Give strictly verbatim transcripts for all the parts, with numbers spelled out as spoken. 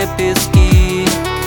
море пески.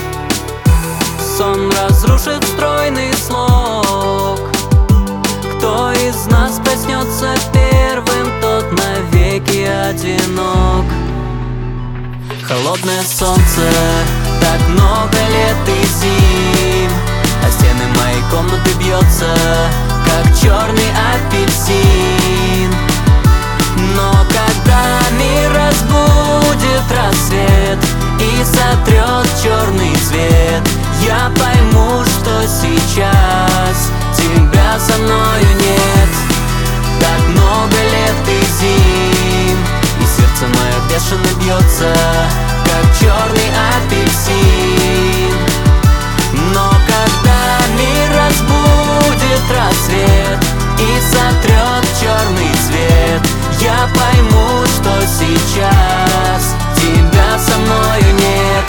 Сон разрушит стройный слог. Кто из нас проснется первым, тот навеки одинок. Холодное солнце, так много лет и зим, а стены моей комнаты бьется, как черный апельсин. Но когда мир разбудит рассвет и сотрет черный цвет, я пойму, что сейчас тебя со мною нет. Так много лет и зим, и сердце мое бешено бьется, как черный апельсин. Но когда мир разбудит рассвет и сотрет черный цвет, я пойму, что сейчас тебя со мною нет.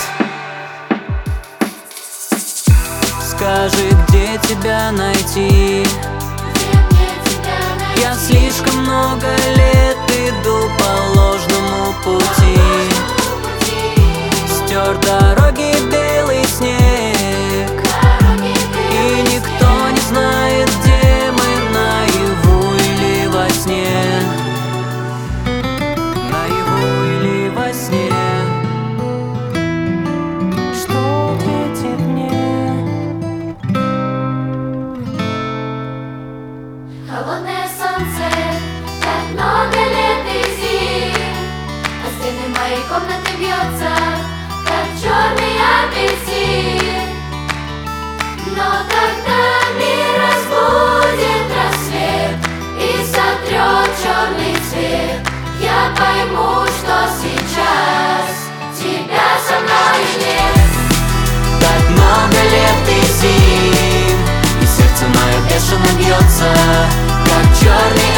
Скажи, где тебя найти? Я слишком много лет иду по ложному пути. Стер дороги белый снег, и никто не знает, где мы, наяву или во сне. Наяву или во сне. Что ответит мне? Холодное солнце, так много лет и зим, а стены моей комнаты бьется, как черный апельсин. Но когда мир разбудит рассвет и сотрет черный цвет, я пойму, что сейчас тебя со мною нет. Так много лет и зим, и сердце мое бешено бьется, как черный